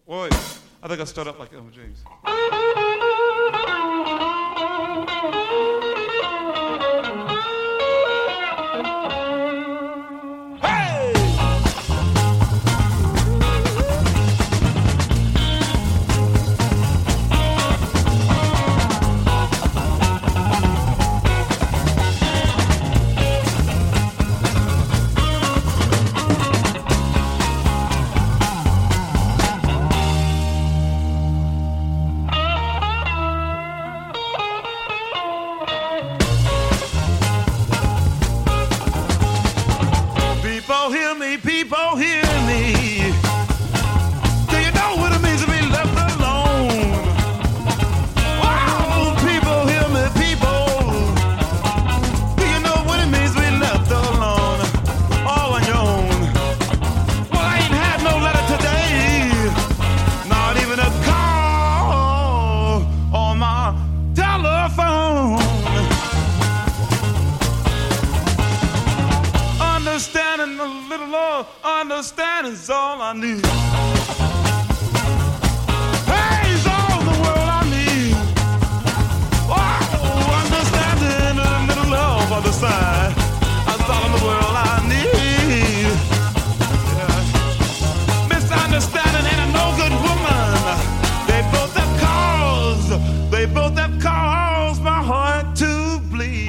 Boy, I think I start up like Elmer James. People hear me. Do you know what it means to be left alone? Wow, people hear me, people. Do you know what it means to be left alone? All on your own. Well, I ain't had no letter today. Not even a call on my telephone. Understanding a little more, understanding's all I need. Hey's all the world I need. Oh, understanding a little love on the side. That's all in the world I need. Yeah. Misunderstanding ain't a no good woman. They both have caused my heart to bleed.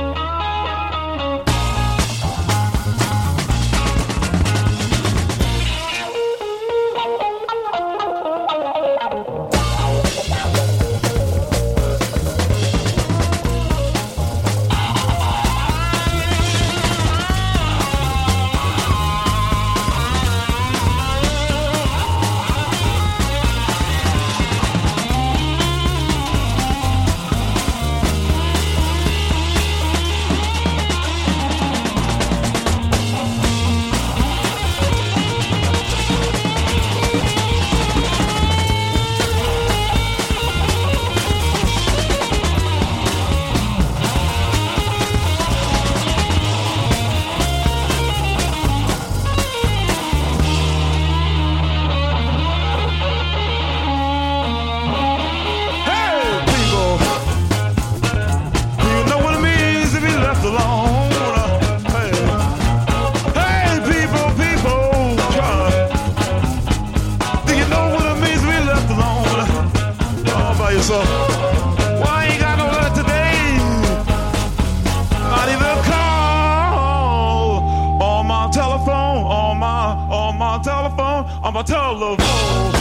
So, why ain't got no letter today? Not even a call on my telephone, on my telephone.